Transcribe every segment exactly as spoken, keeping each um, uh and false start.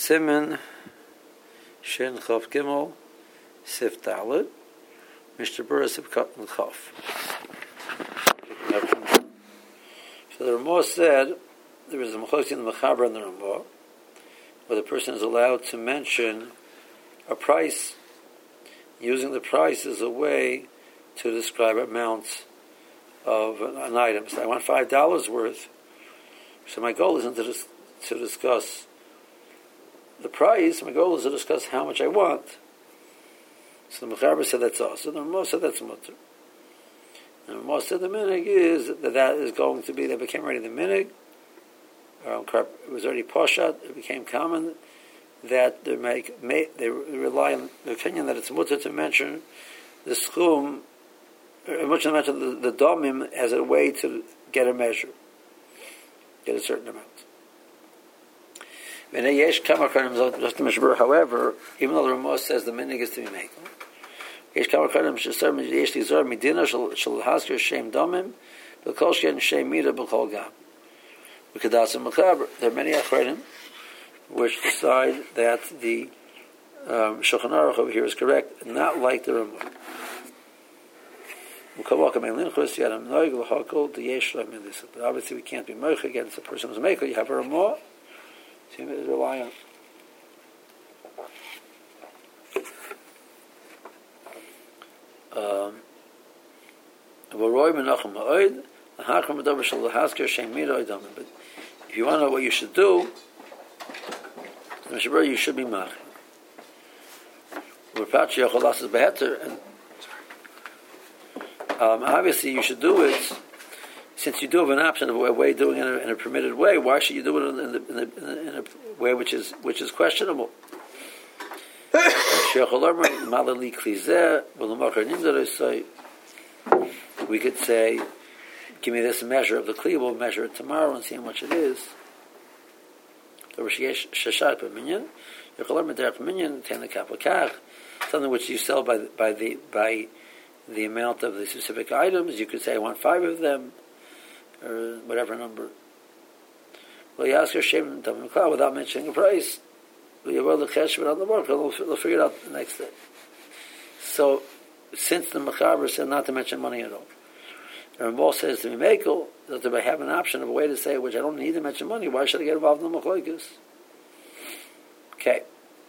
Siman Shin Chof Gimel Sif Dalet Mister Burra Sif Kat and Chof. So the Ramah said there is a Mechos in the Mechaber and the Ramah where the person is allowed to mention a price, using the price as a way to describe amounts of an, an item. So I want five dollars worth. So my goal isn't to, dis- to discuss the price. My goal is to discuss how much I want. So the Mechaber said that's also. The Ramah said that's mutter. And the Ramah said the minig is that that is going to be, that became already the minig. It was already poshat. It became common that they make, make they rely on the opinion that it's mutter to mention the schum, mutter to mention the, the domim as a way to get a measure, get a certain amount. However, even though the Ramah says the minig is to be made, there are many achronim which decide that the um, Shulchan Aruch over here is correct, not like the Ramah. But obviously we can't be moich against a person who's maker. You have a Ramah, so you rely on. Um, but if you want to know what you should do, you should be mach. Um, obviously, you should do it. Since you do have an option of a way of doing it in a, in a permitted way, why should you do it in, the, in, the, in, the, in a way which is which is questionable? We could say, give me this measure of the kli, we'll measure it tomorrow and see how much it is. Something which you sell by by the by the amount of the specific items. You could say, I want five of them, or whatever number. Well, you ask your shem without mentioning a price. They'll figure it out the next day. So, since the Mechaber said not to mention money at all, the Ramah says to me, Mekel, that if I have an option of a way to say which I don't need to mention money, why should I get involved in the Machlokes? Okay.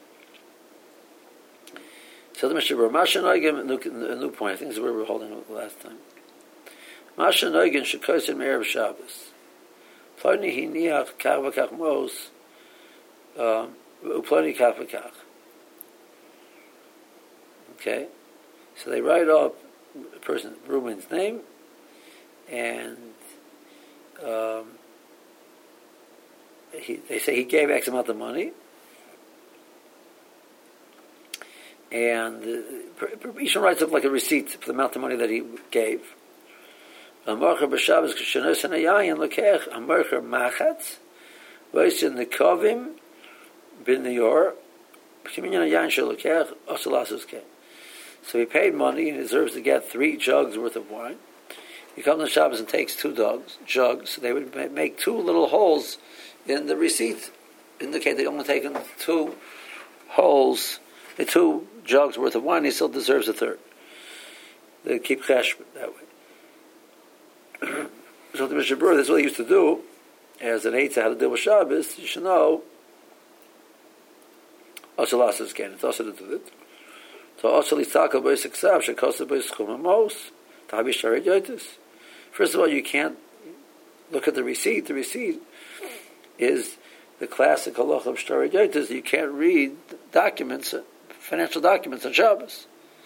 So the Mishnah, Masha Noigin, a new point. I think this is where we were holding it last time. Masha Noigin shekosim erev Shabbos. Ploni hiniach kach v'kach mos. Uploni kach v'kach. Okay. So they write up a person, Reuben's name, and um, he, they say he gave X amount of money, and uh, each one writes up like a receipt for the amount of money that he gave. Amarcher b'Shabbos k'shenos hanayayin lekech amarcher machatz v'osin nekovim b'neyor b'kiminyan hayayin shel lekech osalasus keh. So he paid money and he deserves to get three jugs worth of wine. He comes on Shabbos and takes two jugs. Jugs. So they would make two little holes in the receipt, indicate they've only taken two holes, two jugs worth of wine. He still deserves a third. They keep chesh that way. So the Mishnah Berurah, that's what he used to do as an eitzah how to deal with Shabbos. You should know. Also, last is again. It's also to do it. First of all, you can't look at the receipt. The receipt is the classic halacha of shtarei yotis. You can't read documents, financial documents on Shabbos.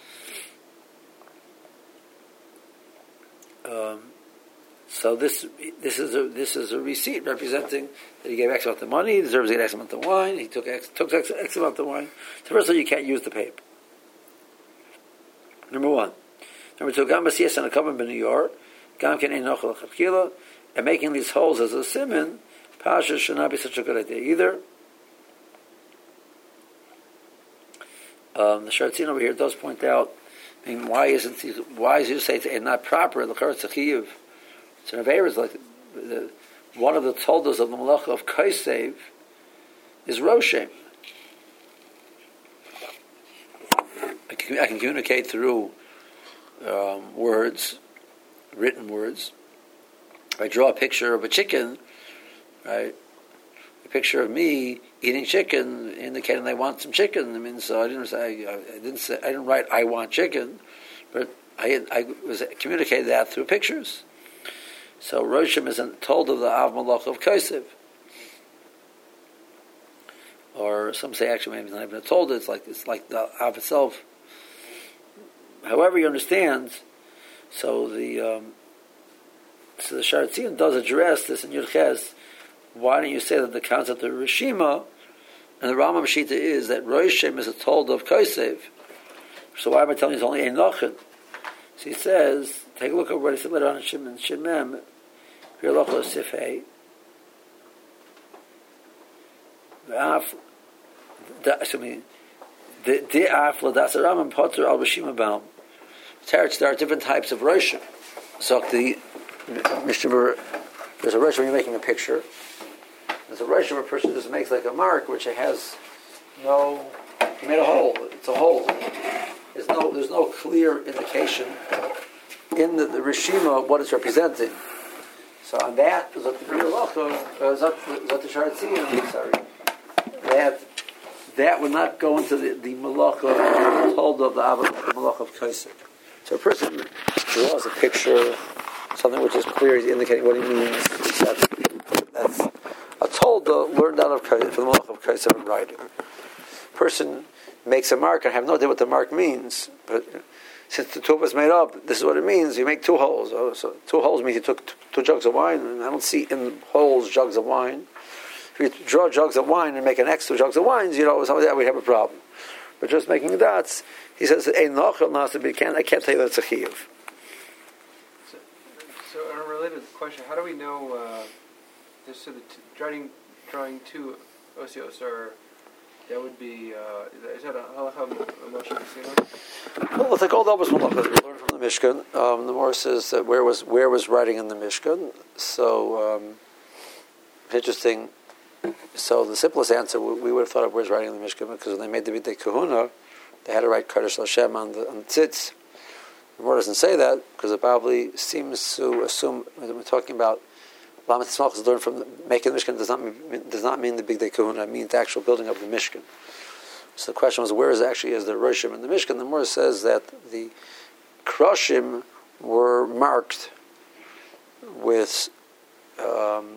Um, so this this is a this is a receipt representing that he gave X amount of money, he deserves to get X amount of wine, he took X took X, X amount of wine. So first of all, you can't use the paper. Number one. Number two, Gam Basiyas and a Kavan Ben New York, Gam Ken Ein Nochel Chakila, and making these holes as a siman, Pasha should not be such a good idea either. Um, the Sharatzin over here does point out, I mean, why isn't he, why is he say it's not proper? The Charetz Chayiv, it's an Aveir is like the, one of the toldos of the Malacha of Kaisev is Roshem. I can, I can communicate through um, words, written words. If I draw a picture of a chicken, right? A picture of me eating chicken, indicating I want some chicken. I mean, so I didn't say I, I didn't say I didn't write I want chicken, but I I was communicated that through pictures. So Roshim isn't told of the Av Malach of Kosef, or some say actually maybe not even told it. It's like it's like the Av itself. However you understand, so the um, so the Sharatzion does address this in Yud Ches. Why don't you say that the concept of Rishima and the Rambam Shita is that Roshim is a told of Kosef? So why am I telling you it's only Einochin? So he says, take a look at what he said later on in Shimon Shemem, Pirlocho Sifhei. Excuse me. The Afla Das Rambam Potter Al Rishima Baum. There are different types of Roshim. So the Mishnah, there's a Roshim when you're making a picture. There's a Roshim where a person just makes like a mark which it has no, he made a hole. It's a hole. There's no, there's no clear indication in the, the Rishima of what it's representing. So on that, Zot the Zot the Sharatzion, sorry, that that would not go into the, the Malacha told of the Malacha of Kosef. So a person draws a picture, something which is clear, he's indicating what he means. That's, that's a told learned out of Kosef, from the Malacha of Kosef and writing. Person makes a mark, and I have no idea what the mark means, but since the tuba is made up, this is what it means. You make two holes. Oh, so two holes means you took two, two jugs of wine, and I don't see in holes jugs of wine. If you draw jugs of wine and make an X to jugs of wines, you know, some of that we have a problem. But just making dots, he says, "Ein nochel nasa." I can't tell you that's a chiyuv. So, so on a related question, how do we know? Uh, this so the t- drawing drawing two osios are. That would be, uh, is that a halacha Moshe Messina? Well, the gold was one of we learned from the Mishkan. Um, the Morah says that where was where was writing in the Mishkan. So um, interesting. So the simplest answer we, we would have thought of where's writing in the Mishkan, because when they made the B'dei Kahuna, they had to write Kaddish Hashem on the on the tzitz. The Morah doesn't say that because it probably seems to assume when we're talking about Lamed Tzmach is learned from the, making the Mishkan does not mean, does not mean the B'dei Kahuna. It means the actual building of the Mishkan. So the question was, where is actually is the Roshim in the Mishkan? The Morah says that the Kroshim were marked with um,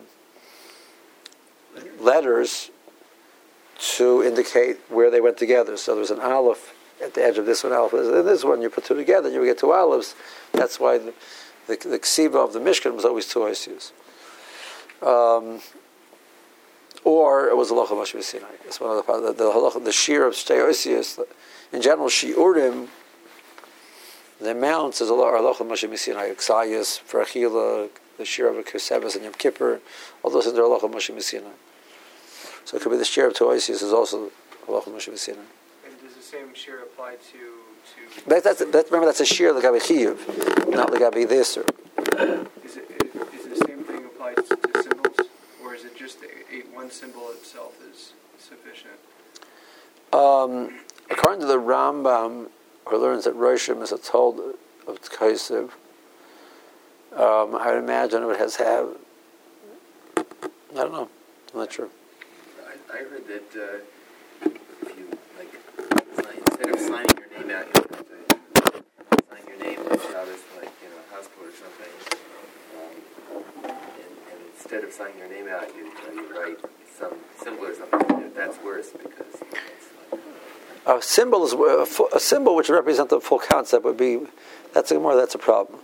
letters to indicate where they went together. So there's an aleph at the edge of this one, aleph. And this one, you put two together, you get two alephs. That's why the the, the ksiva of the Mishkan was always two oisius. Um, or it was the Halacha Moshe Sinai. It's one of the part the the, the shear of Shtei Oisius. In general, shiurim, the amounts is a Halacha Moshe Sinai, Ksayas, for Achila, the shear of a Kesevas and Yom Kippur. All those things are Halacha Moshe Sinai. So it could be the shear of two Oisius is also Halacha Moshe Sinai. And does the same shear apply to to? That, that's, that, remember, that's a shear L'gabi Chiyuv, not L'gabi Deser. Is it is the same thing applied to, to symbols, or is it just a, a, one symbol itself is sufficient? Um, according to the Rambam, who learns that Roshim is a told of Kosef, um, I would imagine it has have. I don't know. I'm not sure. I, I heard that uh, if you like, sign, instead of signing your name out, you have to sign your name on Shabbos, like you know, house code or something. Um, and, and instead of signing your name out, you, uh, you write some symbol or something. That's worse because it's like, a symbol is a, full, a symbol which represents the full concept would be that's a more that's a problem.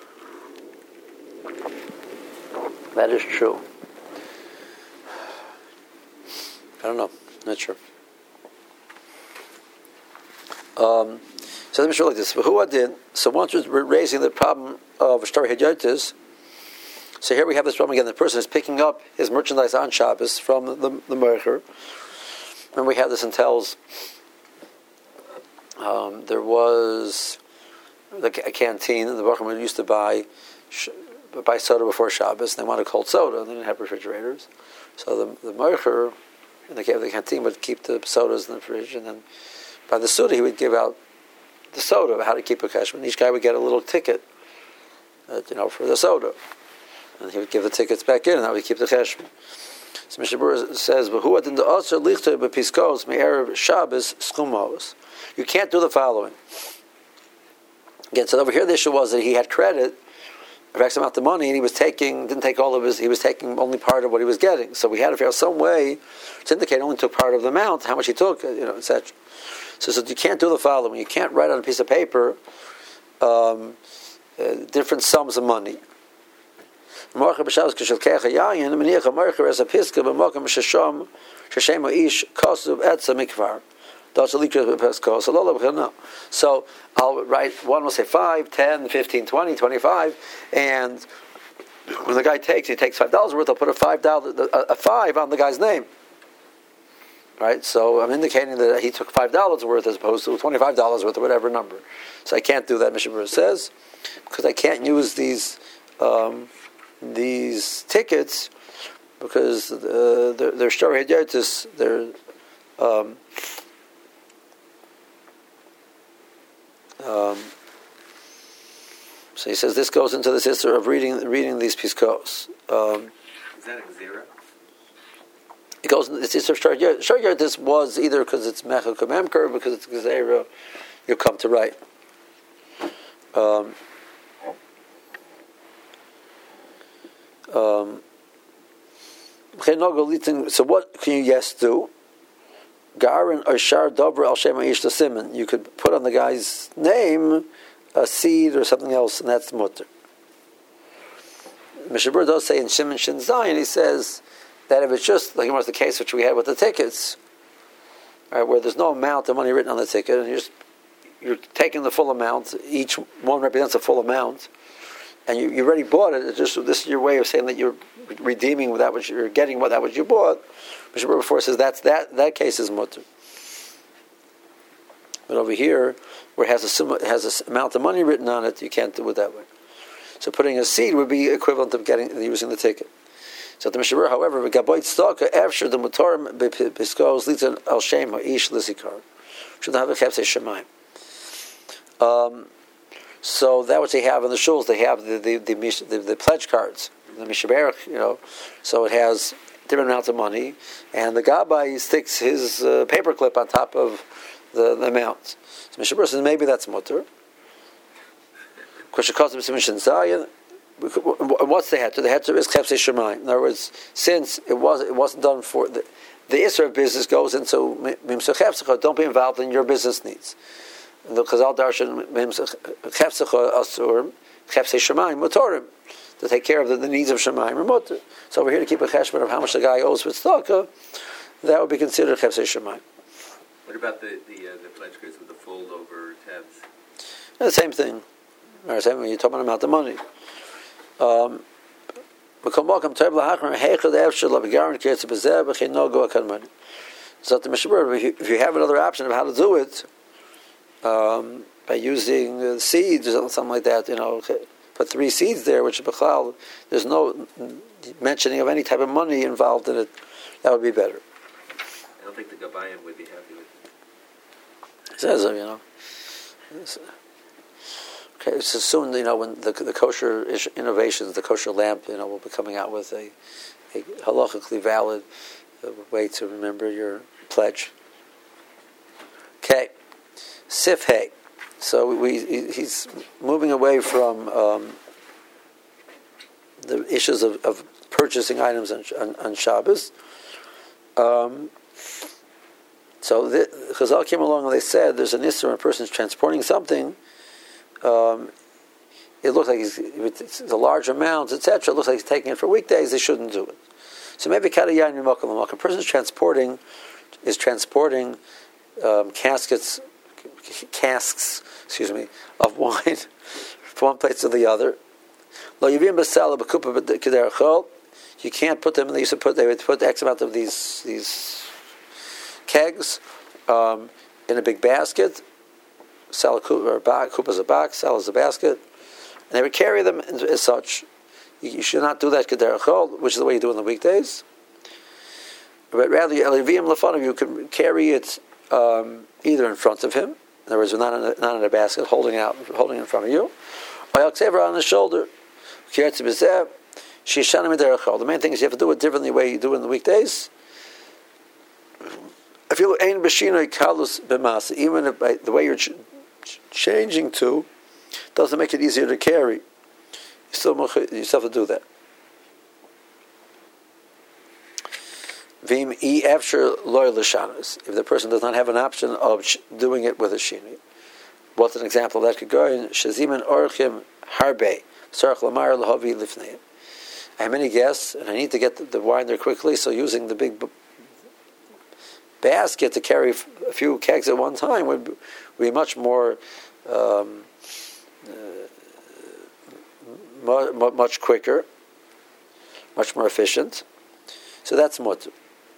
That is true. I don't know. Not sure. Um, so let me show like this. Who did? So once we're raising the problem of Shtar Hidyotis, so here we have this problem again. The person is picking up his merchandise on Shabbos from the the Mercher. And we have this in Tells. Um, there was the, a canteen, and the Baruch used to buy sh- buy soda before Shabbos. And they wanted cold soda, and they didn't have refrigerators. So the the Mercher in the, the canteen would keep the sodas in the fridge, and then by the Suda he would give out the soda, how to keep a cheshbon. Each guy would get a little ticket, uh, you know, for the soda, and he would give the tickets back in, and that would keep the cheshbon. So Mishnah Berurah says, "But who in the Osir lichtoi bepiskos me'erev Shabbos schumos?" You can't do the following. Again, so over here the issue was that he had credit of X amount of money, and he was taking, didn't take all of his, he was taking only part of what he was getting. So we had to figure out some way to indicate only took part of the amount, how much he took, you know, et cetera. So, so you can't do the following. You can't write on a piece of paper um, uh, different sums of money. So I'll write, one will say five, ten, fifteen, twenty, twenty-five, and when the guy takes, he takes five dollars worth, I'll put a five dollar, a five on the guy's name. Right? So I'm indicating that he took five dollars worth as opposed to twenty-five dollars worth or whatever number. So I can't do that, Mishnah Berurah says, because I can't use these um, these tickets because uh, they're, they're shari hadyotis, they're um, Um, so he says this goes into the sister of reading reading these piskos. Um, Is that a zero? It goes into the sister of Shar Shar. This was either because it's Mechel Kamemker, because it's Gezerah, you come to write. Um, um, so what can you yes do? Garin or Shar Dover Al Shema Ish the Simon. You could put on the guy's name a seed or something else, and that's mutter. Mishnah Berurah does say in Shimon Shin Zayin, he says that if it's just like it was the case which we had with the tickets, right, where there's no amount of money written on the ticket, and you're just you're taking the full amount, each one represents a full amount, and you, you already bought it. It's just this is your way of saying that you're redeeming that which you're getting what that which you bought. Mishnah Berurah before says that's that that case is mutter. But over here, where it has a sim- it has an amount of money written on it, you can't do it that way. So putting a seed would be equivalent of getting using the ticket. So the Mishnah Berurah, however, we gaboit staka after the motorim bepiskos litzan al shema ish lisikar should have a chepsei shemaim. Um, so that which they have in the shuls, they have the the the, the, the pledge cards, the Mishnah Berurah, you know. So it has different amounts of money, and the gabbai sticks his uh, paperclip on top of the, the amount. So Mishnah Berurah says maybe that's mutter. What's the heter? The heter is chepsei shemayim. In other words, since it was it wasn't done for the the isra of business goes into mimsa chepsecha. Don't be involved in your business needs. The Chazal darshan mimsa chepsecha asur chepsei shemayim motorim, to take care of the, the needs of shemayim or mutter. So we're here to keep a cheshbon of how much the guy owes for tzedakah. That would be considered chepsei shemayim. What about the the, uh, the pledge cards with the fold over tabs? The same thing. Or same when you're talking about the money. Um, so the Mishnah Berurah, if you have another option of how to do it, um, by using uh, seeds or something like that, you know, put three seeds there, which b'chlal, there's no mentioning of any type of money involved in it, that would be better. I don't think the Gabayim would be happy with it. It says, you know. Okay, so soon, you know, when the the kosher innovations, the kosher lamp, you know, will be coming out with a, a halachically valid uh, way to remember your pledge. Okay, Sif Hay. So we he's moving away from um, the issues of, of purchasing items on, on, on Shabbos. Um, so the Chazal came along and they said there's an issue when a person's transporting something. Um, it looks like he's, it's a large amount, et cetera. It looks like he's taking it for weekdays. They shouldn't do it. So maybe kadayan yimokal. A person's transporting is transporting um, caskets, casks, excuse me, of wine from one place to the other. You can't put them. They used to put. They would put X amount of these these kegs um, in a big basket. Sell a kupa, or a box, kupa as a box, sell as a basket, and they would carry them as such. You should not do that k'derech chol, which is the way you do in the weekdays. But rather, elivim lefanov, you can carry it um, either in front of him, In other words, not in a, not in a basket, holding out, holding it in front of you. Or on the shoulder. The main thing is you have to do it differently the way you do it in the weekdays. If you ain b'shinoi kalus b'masa, even if by the way you're ch- ch- changing to doesn't make it easier to carry, you still you still have to do that. Vim e after loy l'shanas. If the person does not have an option of sh- doing it with a shinoi, what's an example of that could go in? Shaziman orchim harbe sarach lamar lahavi lifnei. I have many guests, and I need to get the, the wine there quickly. So using the big b- basket to carry f- a few kegs at one time would be, would be much more, um, uh, mu- much quicker, much more efficient. So that's mutter.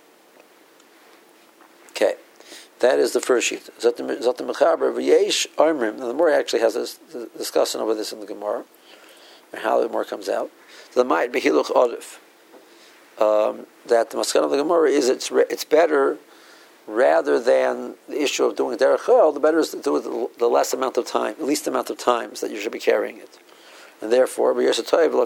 Okay, that is the first sheet. Zot the Mechaber v'yesh armrim. Now the Gemara actually has a discussion over this in the Gemara, and how the Gemara comes out. The might be hiluch odif. Um, that the maskan of the Gemara is it's re, it's better rather than the issue of doing derech chol. The better is to do it the, the less amount of time, the least amount of times that you should be carrying it, and therefore it's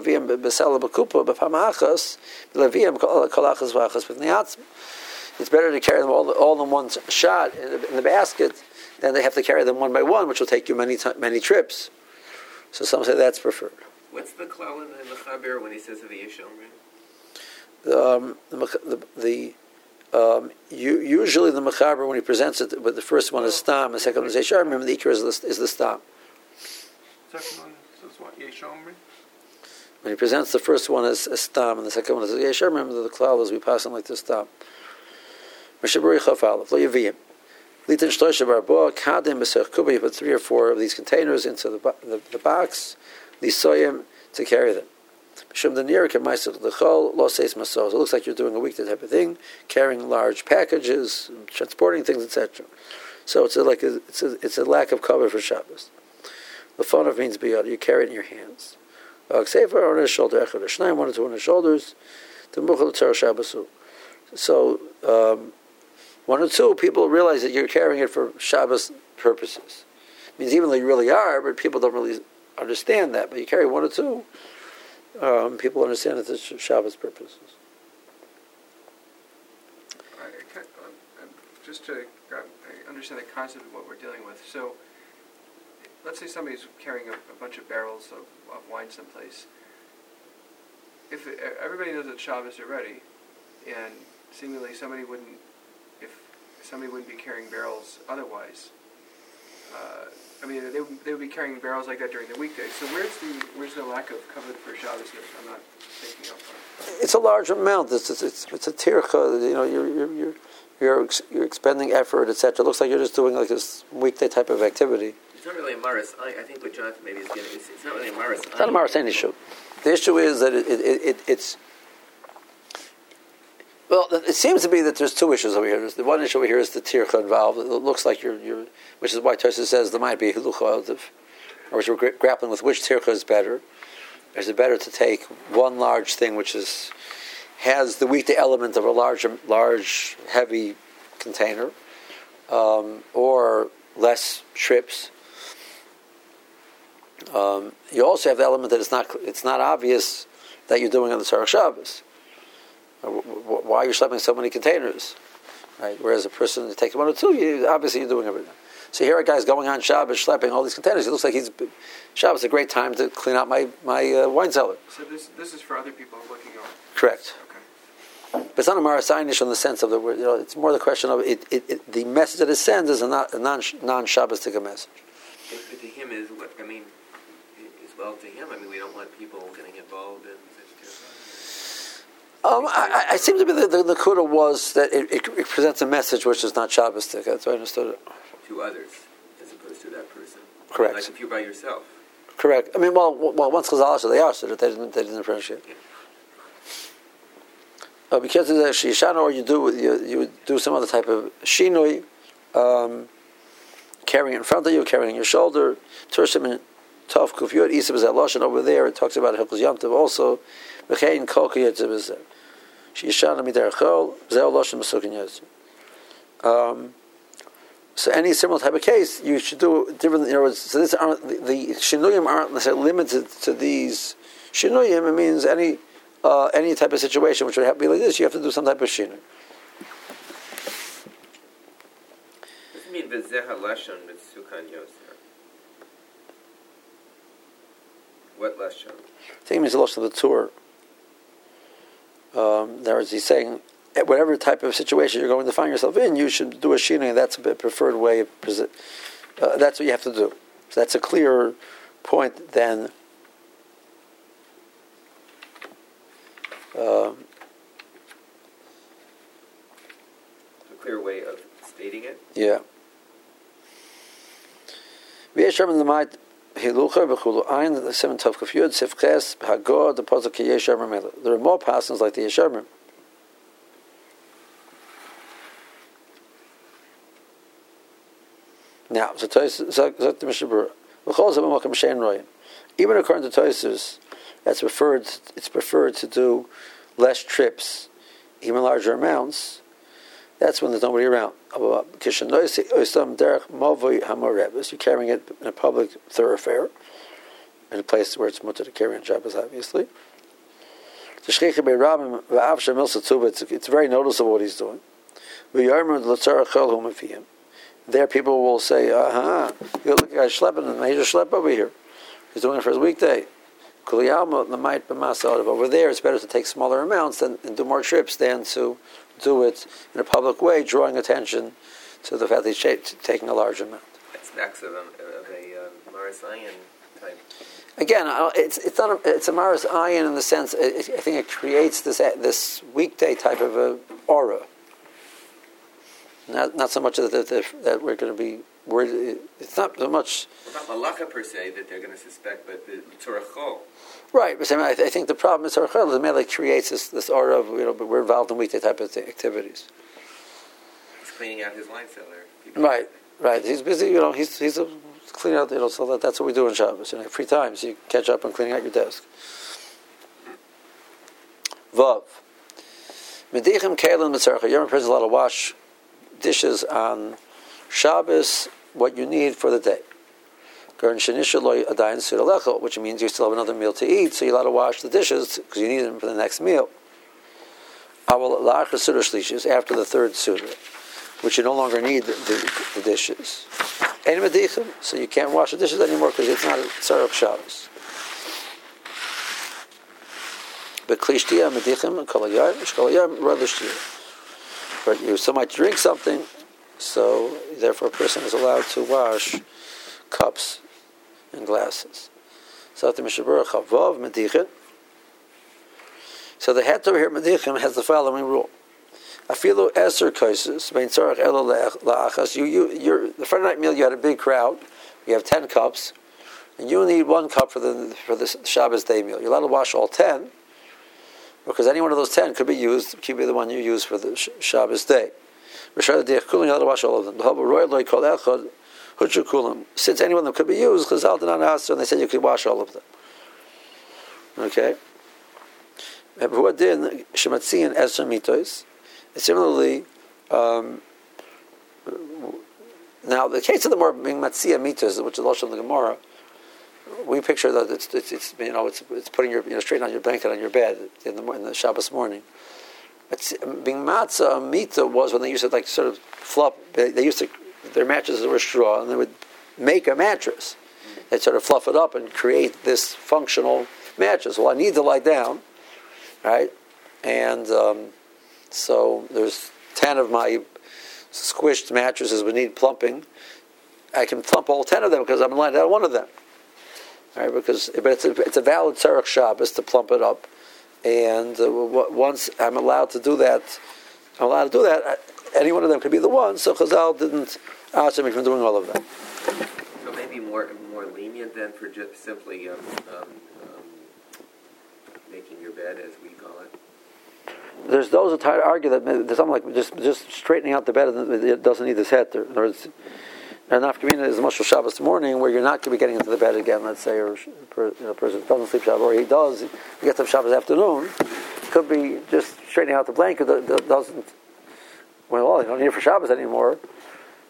better to carry them all, all in one shot in the, in the basket than they have to carry them one by one, which will take you many many trips. So some say that's preferred. What's the klal in the Mechaber when he says of the Yeshomrim? Um, the the, the um, you, usually the Mechaber when he presents it, but the first one is Stam, the second one is Yeshar. Remember the Ikar is the, is the Stam. Second one says what? Yeshomrim? When he presents the first one as a Stam and the second one is Yeshar, remember the klal is we pass on like the Stam. Meshaburi Chafalov, Lo Yaviyim. Litin Shloisha Barboa, Kadim Besech Kuba, you put three or four of these containers into the, the, the box, Lisoyim, to carry them. Shum the near the chol lo seis masos. It looks like you're doing a weekday type of thing, carrying large packages, transporting things, et cetera. So it's a, like a, it's a it's a lack of cover for Shabbos. The phone means biyad. You carry it in your hands. Sefer on his shoulder, echad shnayim, one or two on his shoulders. The muchal tzar Shabbosu. So um, one or two people realize that you're carrying it for Shabbos purposes. It means even though you really are, but people don't really understand that. But you carry one or two. Um, people understand that it's Shabbos purposes. I, I, uh, just to uh, understand the concept of what we're dealing with. So, let's say somebody's carrying a, a bunch of barrels of, of wine someplace. If it, everybody knows that Shabbos are ready, and seemingly somebody wouldn't, if somebody wouldn't be carrying barrels otherwise. Uh, I mean, they would, they would be carrying barrels like that during the weekdays. So where's the where's the lack of cover for Shabbos here? I'm not thinking of it. It's a large amount. It's it's it's, it's a tircha. You know, you're you're you're you're, ex, you're expending effort, et cetera. It looks like you're just doing like this weekday type of activity. It's not really a maris. I, I think what Jonathan maybe is getting is it's not really a maris. It's not a maris issue. The issue is that it, it, it it's. Well, it seems to be that there's two issues over here. The one issue over here is the tircha involved. It looks like you're, you're which is why Tosha says there might be hilucha of, or which we're gra- grappling with which tircha is better. Is it better to take one large thing which is has the weekday element of a large, large, heavy container, um, or less trips? Um, you also have the element that it's not it's not obvious that you're doing on the Tzarech Shabbos. Why are you schlepping so many containers? Right? Whereas a person that takes one or two, you, obviously you're doing everything. So here a guy's going on Shabbos schlepping all these containers. It looks like he's Shabbos is a great time to clean out my my uh, wine cellar. So this this is for other people looking over. Correct. Okay. But it's not a marasaynish in the sense of the word. You know, it's more the question of it. it, it the message that it sends is a non non non Shabbostic message. But to him is what I mean. Is well to him. I mean, we don't want people getting involved in. Um, I, I seem to be the, the, the kuda was that it, it, it presents a message which is not Shabbostic. That's what I understood it. To others, as opposed to that person. Correct. Like if you're by yourself. Correct. I mean, well, well once Chazal said they are, so that they didn't, they didn't appreciate. Yeah. Uh, because of the shishana, or you do you you would do some other type of shinui, um, carrying it in front of you, carrying your shoulder. Turshim and Tov Kufyot Isab Zaloshin over there. It talks about Hilchos Yom Tov also. V'chein Kol Kiyetz B'Zeh. Shishana Midar Chol Zeh Loshin Mesukin Yetz. Um. So any similar type of case, you should do different. In other words, so this aren't the, the shinuyim aren't necessarily limited to these shinuyim. It means any uh, any type of situation which would have to be like this. You have to do some type of shinui. Does it mean v'zeha lashon mitzukan yoser? What lashon? I think it means the lashon of the Torah. Um, there is, he's saying, whatever type of situation you're going to find yourself in, you should do a shinui, and that's a preferred way of present. Uh, that's what you have to do. So that's a clearer point than um, a clear way of stating it. Yeah. There are more passages like the Yesharim. Now, so Zok the Mishnah Berurah. Even according to Tosfos, that's preferred. It's preferred to do less trips, even larger amounts. That's when there's nobody around. You're carrying it in a public thoroughfare, in a place where it's mutter to carry on Shabbos, obviously. It's, it's very noticeable what he's doing. There people will say, uh-huh, you look at the guy schlepping, and he's a schlep over here. He's doing it for his weekday. Over there, it's better to take smaller amounts than, and do more trips than to do it in a public way, drawing attention to the fact that he's taking a large amount. It's next of a, of a uh, Maris Ayin type. Again, it's it's not a, it's a Maris Ayin in the sense, it, I think it creates this this weekday type of a aura. Not not so much that that, that we're going to be worried. It's not so much. Well, not malacha per se that they're going to suspect, but the Torah Chol. Right, but I think the problem is Torah Chol. The man creates this this aura of, you know, but we're involved in weekday type of activities. He's cleaning out his wine cellar. People right, right. He's busy. You know, he's he's a, cleaning out. You know, so that, that's what we do in Shabbos. You know, free time, so you catch up on cleaning out your desk. Vav. Medichem kelim mitzarcha. You're in prison, allowed to wash dishes on Shabbos, what you need for the day. Which means you still have another meal to eat, so you're allowed to wash the dishes because you need them for the next meal. After the third Suda, which you no longer need the, the, the dishes. So you can't wash the dishes anymore because it's not a Tzarech Shabbos. But Klishtiya, Medichim, and Kolayim, Shkolayim, Radishtiya. But you still might drink something, so therefore a person is allowed to wash cups and glasses. So the Mishnah Berurah Chavav Medichin. So the heter here Medichin has the following rule: Afilu eser kaises bein tzarech elo laachas. You you you're, the Friday night meal. You had a big crowd. You have ten cups, and you need one cup for the for the Shabbos day meal. You're allowed to wash all ten, because any one of those ten could be used. Could be the one you use for the Shabbos day. You're allowed to wash all of them. Since any one of them could be used, Chazal did not ask, and they said you could wash all of them. Okay. Similarly, um, now the case of the more being matzia mitos, which is the Lashon of the Gemara, we picture that it's, it's, it's you know it's it's putting your, you know, straightening out your blanket on your bed in the in the Shabbos morning. It's, being matzah mita was when they used to like sort of fluff. They, they used to their mattresses were straw, and they would make a mattress. They'd sort of fluff it up and create this functional mattress. Well, I need to lie down, right? And um, so there's ten of my squished mattresses would need plumping. I can plump all ten of them because I'm lying down one of them, right? Because but it's a, it's a valid Tzarech Shabbos to plump it up, and uh, once I'm allowed to do that, I'm allowed to do that. Any one of them could be the one. So Chazal didn't ask me from doing all of them. So maybe more more lenient than for just simply um, um, um, making your bed, as we call it. There's those who try to argue that there's something like just just straightening out the bed, it doesn't need this heter. In other words, enough community is much Shabbos morning where you're not going to be getting into the bed again. Let's say, or you know, a person doesn't sleep Shabbos, or he does, he gets up Shabbos afternoon. Could be just straightening out the blanket that doesn't. Well, you don't need it for Shabbos anymore.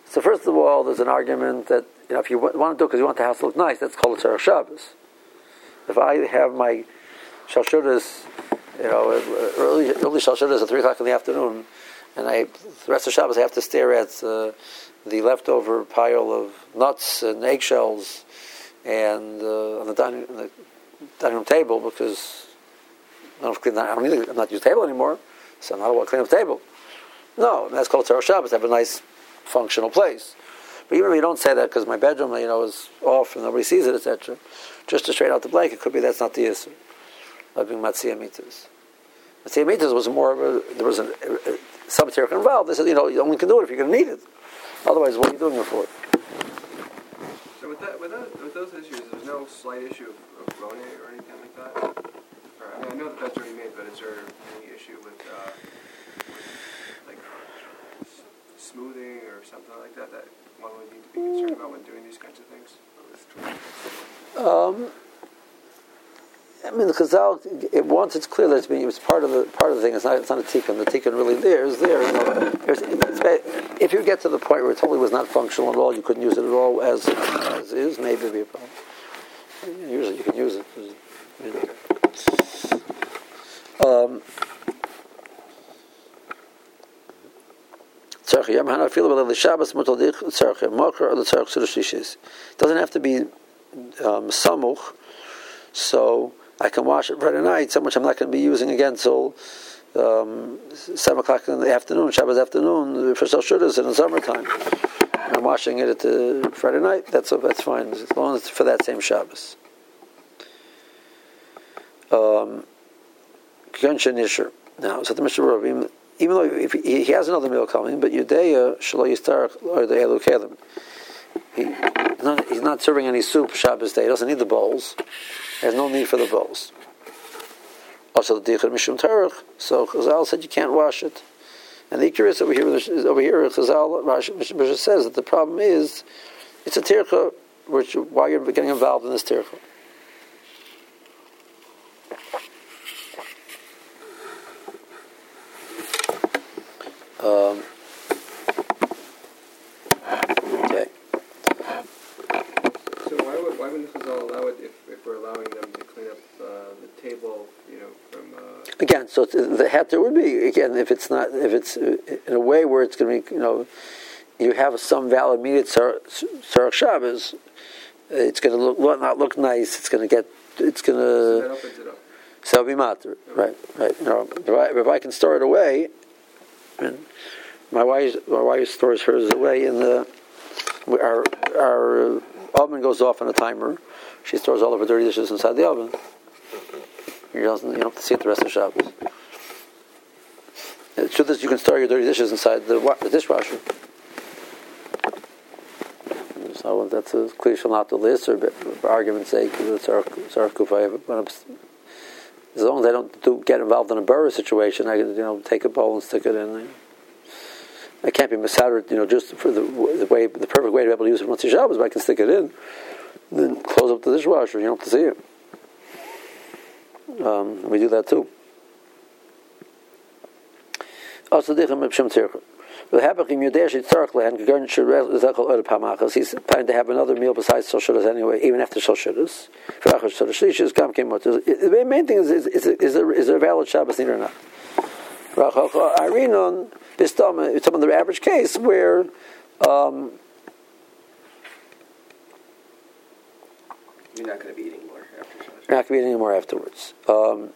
So first of all, there's an argument that you know if you want to do it because you want the house to look nice, that's called a tzarech Shabbos. If I have my shalshudas, you know, early early shalshudas at three o'clock in the afternoon, and I the rest of Shabbos I have to stare at uh, the leftover pile of nuts and eggshells and uh, on the dining, the dining room table because I don't, clean, I don't need to, I'm not use the table anymore, so I'm not allowed to clean up the table. No, that's called tzarech Shabbos. Have a nice functional place. But even if you don't say that because my bedroom, you know, is off and nobody sees it, et cetera, just to straighten out the blanket, could be that's not the issue of being matzia mitas. Matzia mitas was more of a there was a, a, some material involved. They said, you know, you only can do it if you're going to need it. Otherwise, what are you doing it for? So with that, with, that, with those issues, there's no slight issue of, of Rone or anything like that. Or, I mean, I know that that's already made, but is there any issue with, uh, with like s- smoothing or something like that that one would need to be concerned about when doing these kinds of things? Um, I mean, the Chazal, it, once it's clear that it's being, it was part of the part of the thing. It's not, it's not a tikkun. The tikkun really there is there. You know, it's, it's, if you get to the point where it totally was not functional at all, you couldn't use it at all as as is, maybe it'd be a problem. Usually, you can use it. Um, doesn't have to be um, samuch, so I can wash it Friday night, so much I'm not going to be using again until um, seven o'clock in the afternoon, Shabbos afternoon, for Shalshudas in the summertime. I'm washing it at the Friday night. That's that's fine as long as it's for that same Shabbos. Um, now, so the Mishnah Berurah, even though if he, he has another meal coming, but Yudeya Shelo Yistarach or the Elu Kelim, he not, he's not serving any soup Shabbos day. He doesn't need the bowls. He has no need for the bowls. Also, the Dichar Mishum Terach. So Chazal said you can't wash it. And the curious over here, over here, Chazal Rashi says that the problem is it's a tircha, which why you're getting involved in this tircha. Um, okay. So why would why wouldn't Chazal allow it if, if we're allowing them to clean up uh, the table, you know, from uh... again? So the heter would be again if it's not if it's in a way where it's going to be, you know, you have some valid immediate tzarech Shabbos, it's going to look not look nice. It's going to get it's going to so that opens it up. So it'll be matter, okay. right? Right. You know, if I, if I can store it away. And my wife, my wife stores hers away in the. Our our oven goes off on a timer. She stores all of her dirty dishes inside the oven. You don't, you don't have to see it the rest of Shabbos. The truth is, you can store your dirty dishes inside the, the dishwasher. So that's a clear shall not to list, or for argument's sake, it's our our kufa. As long as I don't do, get involved in a burr situation, I can, you know, take a bowl and stick it in. I can't be misadered, you know, just for the, the way, the perfect way to be able to use it once a Shabbos, but I can stick it in, and then close up the dishwasher. You don't have to see it. Um, we do that too. Also, he's planning to have another meal besides Shalshudas anyway, even after Shalshudas. The main thing is, is, is, is, there, is there a valid Shabbos need or not? It's some of the average case where um, you're not going to be eating more after Shalshudas. You're not going to be eating any more afterwards. Um,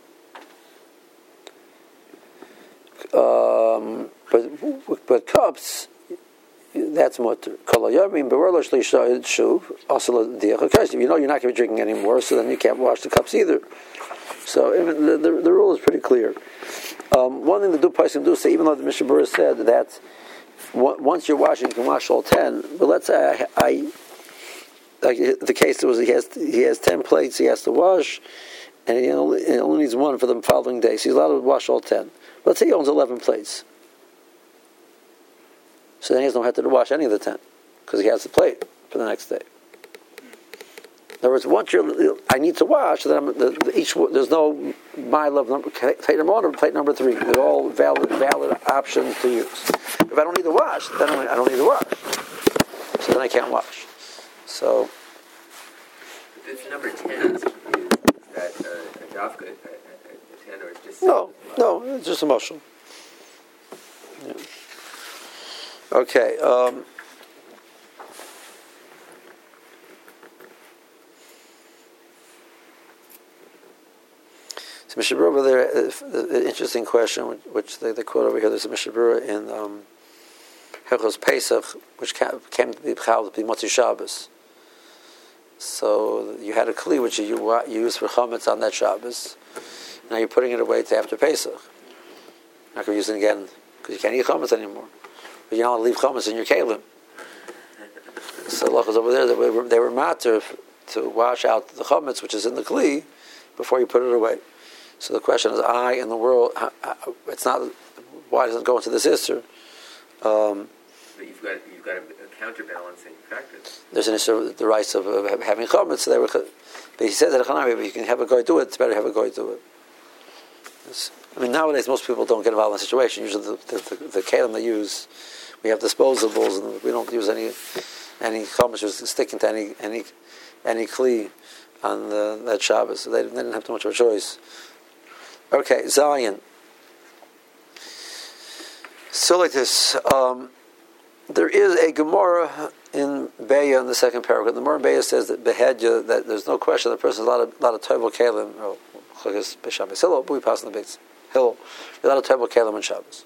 Um, but but cups, that's mutter. If you know you're not going to be drinking anymore, so then you can't wash the cups either. So the, the, the rule is pretty clear. Um, one thing the do can do say, even though the Mishnah Berurah said that once you're washing, you can wash all ten. But let's say I, I like the case was he has he has ten plates he has to wash, and he only, he only needs one for the following day, so he's allowed to wash all ten. Let's say he owns eleven plates. So then he has no heter to wash any of the ten, because he has the plate for the next day. In other words, once you're, I need to wash, so then I'm, the, the, each there's no my love number, plate number one or plate number three. They're all valid valid options to use. If I don't need to wash, then I don't need to wash. So then I can't wash. So. But this number ten is, is that uh, a dafka, a, a, a ten, or it's just... No, no, it's just a mushal. Yeah. Okay. Um, so Mishabura over there, uh, an interesting question, which, which they, they quote over here. There's a Mishabura in um, Hilchos Pesach, which came to be B'chal to be Motzi Shabbos. So you had a kli which you, you used for chametz on that Shabbos. Now you're putting it away to after Pesach. You're not going to use it again because you can't eat chametz anymore. But you're not allowed to leave chametz in your kalim. So lachas over there, they were, they were matter to wash out the chametz which is in the kli before you put it away. So the question is, I in the world, it's not. Why doesn't it go into this issur? Um, but you've got you've got a, a counterbalancing factor. There's an issur, the rights of uh, having chametz. So they were, but he said that if you can have a guy do it, it's better to have a guy do it. It's, I mean, nowadays most people don't get involved in the situation. Usually, the the, the, the kalim they use, we have disposables, and we don't use any any chametz just sticking to any any any kli on the, that Shabbos. So they, they didn't have too much of a choice. Okay, Zion. So like this, um, there is a Gemara in Beya in the second paragraph. The Gemara in Beya says that behedya, that there's no question the person has a lot of lot of toivel kalim, or chagis b'Shabbos Hillel, but we pass on the big hill. A lot of toivel kalim on Shabbos.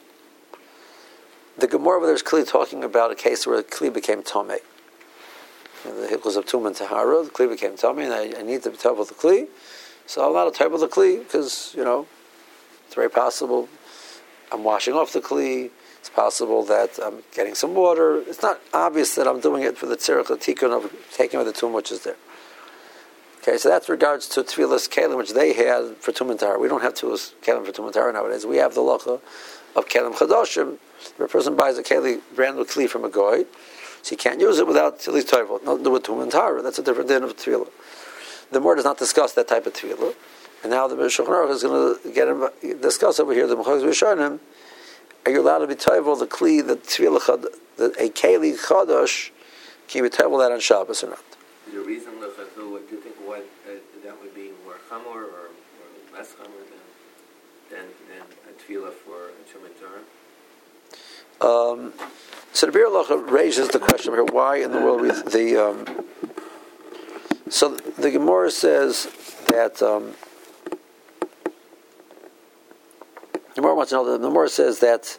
The Gemara over there is clearly talking about a case where the kli became tomei. You know, the hilchos of tum and tahara, the kli became tomei, and I, I need to be toivel the kli. So I'm not a type of the kli because, you know, it's very possible I'm washing off the kli. It's possible that I'm getting some water. It's not obvious that I'm doing it for the tzirich, the tikkun of taking away the tum which is there. Okay, so that's regards to tefillas kelim which they had for tum and tahara. We don't have tefillas kelim for tum and tahara nowadays. We have the lacha of kelim chadashim. If a person buys a keli, brand new kli from a goy, so he can't use it without at least toivel. Not do it tum and tahara. That's a different din of tefillah. The Gemara does not discuss that type of tefillah, and now the Shulchan Aruch is going to get discuss over here the Mechaz Rishonim. Are you allowed to be toivel the kli, the tefillah, the a keli chadash? Can you be toivel that on Shabbos or not? Is there a reason, Lechazu, what do you think what uh, that would be more chamor or, or less chamor than than, than a tefillah for a Tum and Torah? Um, so the Bir Halacha raises the question here: why in the world we the um, So the Gemara says that um, the Gemara wants to know. The Gemara says that.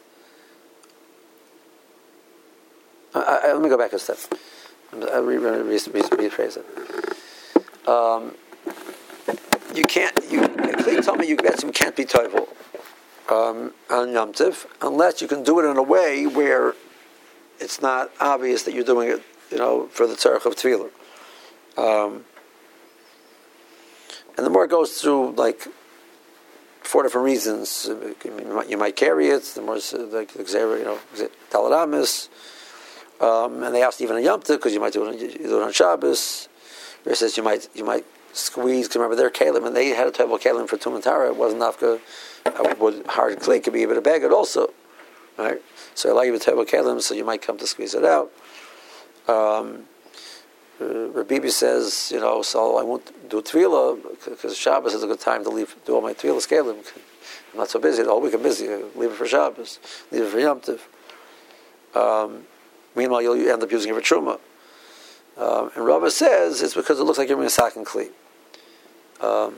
I, I, let me go back a step. I'll re- re- re- rephrase it. Um, you can't. You please tell me you get some can't be toivel um, on Yom Tiv unless you can do it in a way where it's not obvious that you're doing it. You know, for the tzarech of tefillah. Um, and the more it goes through like four different reasons, you might, you might carry it. The more like you know, taladamis, um, and they asked even a Yom Tov because you might do it, you do it on Shabbos. It says you might you might squeeze. Cause remember, their kalim and they had a table kalim for tum and tara. It wasn't nafka would hard clay. Could be able to bag it also, right? So I allow you to table kalim, so you might come to squeeze it out. Um, Uh, Rabbi says, you know, so I won't do tefillah because Shabbos is a good time to leave, do all my tefillah scaling. I'm not so busy. The whole week I'm busy. Leave it for Shabbos. Leave it for Yom Tov. Um, meanwhile, you'll end up using it for Truma. Um, and Rava says it's because it looks like you're doing a sack and kli. Um,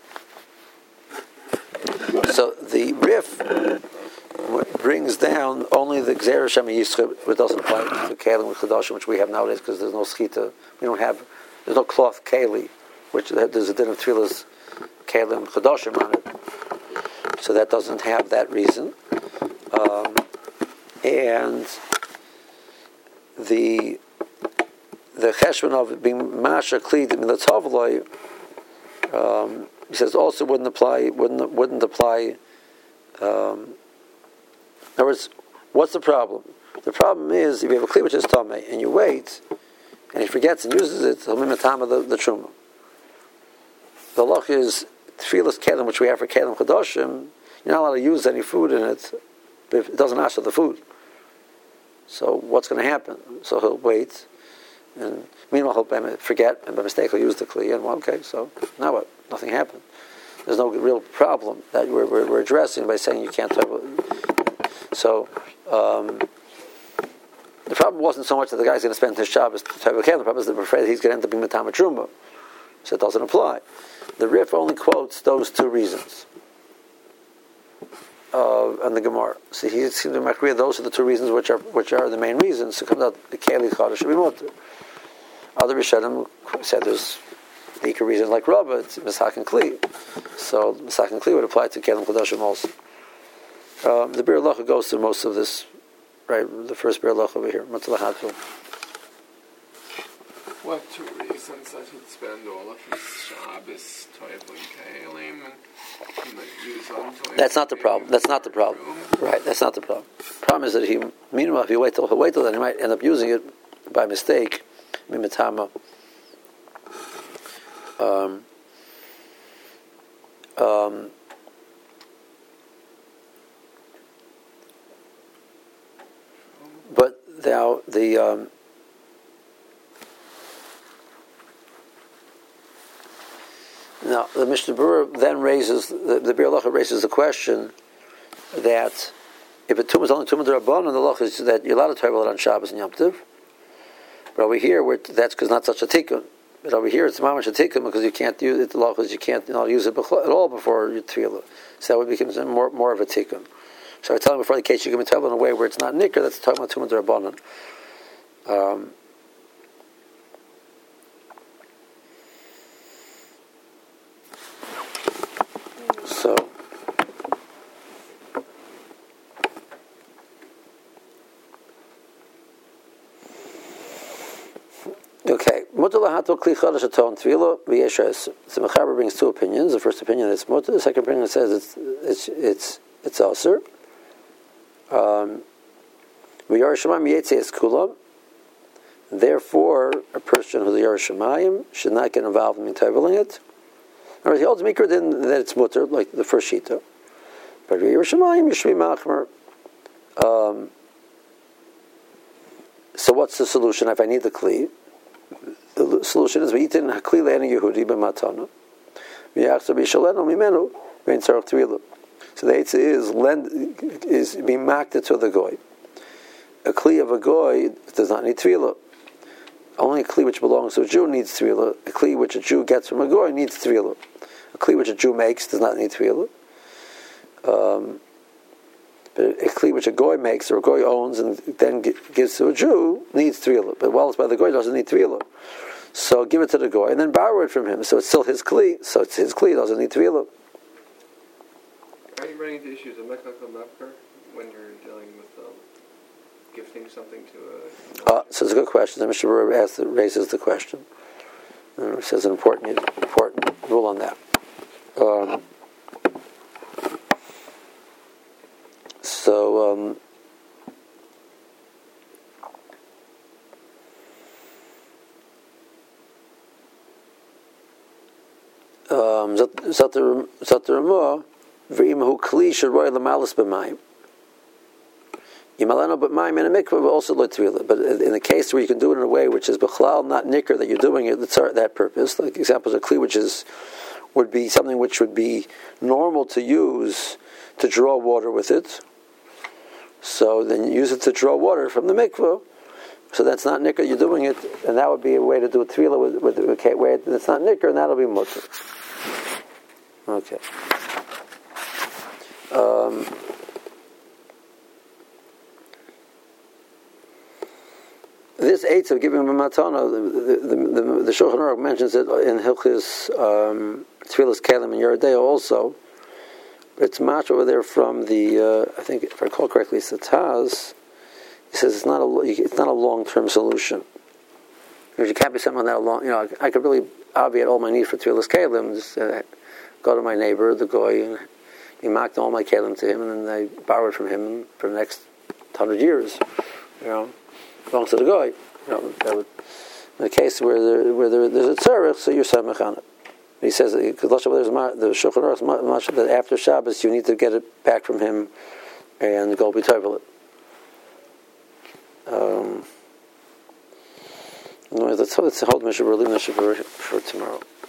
so the Rif brings down only the Gzera Shema Yisra, which doesn't apply to Kalim with Chadashim, which we have nowadays because there's no Schita. We don't have, there's no cloth Kali, which there's a din of Tefillah's Kalim Chadashim on it. So that doesn't have that reason. Um, and the the Cheshvan of being Masha Klid Milatovloi, um he says also wouldn't apply, wouldn't, wouldn't apply. Um, In other words, what's the problem? The problem is if you have a kli which is tamei and you wait, and he forgets and uses it, he'll mimic the the, the truma. The loch is tefillas kelim, which we have for kelim chadashim. You're not allowed to use any food in it, but it doesn't ask for the food. So what's going to happen? So he'll wait, and meanwhile he'll forget, and by mistake he'll use the kli, and well, okay, so now what? Nothing happened. There's no real problem that we're, we're, we're addressing by saying you can't talk about. So um, the problem wasn't so much that the guy's going to spend his Shabbos type of The problem is that we're afraid he's going to end up being Matama Truma. So it doesn't apply. The Rif only quotes those two reasons. Uh, and the Gemara. So he seems to agree those are the two reasons which are which are the main reasons. So it comes out the Keli Chada should be mutter. Other Rishonim said there's weaker reasons like Rabba, it's Misak and Kli. So Misak and Kli would apply to Kelim Kodashim also. Um, the Bir Lacha goes through most of this, right? The first Bir Lacha over here. Matzalahatul. What two reasons that he'd spend all of his Shabbos toiling Kalim and he might use on toiling? That's not the problem. That's not the problem. Right, that's not the problem. The problem is that he, meanwhile, if you wait till he'll wait till then, he might end up using it by mistake. Mimitama. Um, um, but now the um, now the Mishnah Berurah then raises the, the Bir Lacha raises the question that if a tumah is only tumah d'Rabbanan, the lacha is that you're allowed to travel it on Shabbos and Yom Tov. But over here, we're, that's because not such a tikkun. But over here, it's mamash a tikkun because you can't use it. The law is you can't you know, use it at all before you tefillah. So that would become more more of a tikkun. So I tell him before the case you give me tefillah in a way where it's not nicker. That's talking about tumah d'Rabbanan. Um, so. Okay, mutar lahato kli chadash aton tefillah v'yeshres. So Mechaber brings two opinions. The first opinion is mutar. The second opinion says it's it's it's it's aser. Um, v'yarashamayim yetzias kulam. Therefore, a person who's a yarashamayim should not get involved in traveling it. Or he holds mikra then that it's mutar, like the first shita. But yarashamayim you should be machmer. Um, so what's the solution if I need the kli? The solution is v'itin hakli le'eni Yehudi b'matana v'yachzor b'yishalenu mimenu v'ein tzarich tefillah. So the eitzah is lend is being makta to the goy. A kli of a goy does not need tefillah. Only a kli which belongs to a Jew needs tefillah. A kli which a Jew gets from a goy needs tefillah. A kli which a Jew makes does not need tefillah. Um, but a kli which a goy makes or a goy owns and then gives to a Jew needs tefillah. But while it's by the goy, it doesn't need tefillah. So give it to the goy and then borrow it from him. So it's still his kli. So it's his kli. It doesn't need tefillah. Are you running into issues of mekach mepker when you're dealing with um, gifting something to a? Uh, so it's a good question. The Mishnah Berurah asks, raises the question. Uh, it says an important important rule on that. Um, so. Um, Um, Zatar Ramah, V'imahu Kli should roy l'malas b'mayim. Yimaleno b'mayim in a mikvah, but also lo tefillah. But in the case where you can do it in a way which is b'chlal, not nicker, that you're doing it for that purpose, like examples of Kli, which is would be something which would be normal to use to draw water with it. So then you use it to draw water from the mikvah. So that's not nicker, you're doing it, and that would be a way to do a tefillah with, with a way that's not nicker, and that'll be mutter. Okay. Um, this eight of giving him a matana, the, the, the, the Shulchan Aruch mentions it in Hilchis um, Tefillas Kalim and Yerideo also. It's match over there from the, uh, I think, if I recall correctly, it's the Taz. He says it's not a it's not a long term solution. Because you can't be someone that long. You know, I, I could really obviate all my need for tefillas kalim. Just uh, go to my neighbor, the goy, and he marked all my kalim to him, and then I borrow it from him for the next hundred years. You know, belongs to the goy. You know, that would, in the case where there, where there, there's a tzarech, so you're samech on it. He says because there's the Shulchan Aruch much that after Shabbos you need to get it back from him and go be tovel it. Um, let's hold Mishabur, leave Mishabur for tomorrow.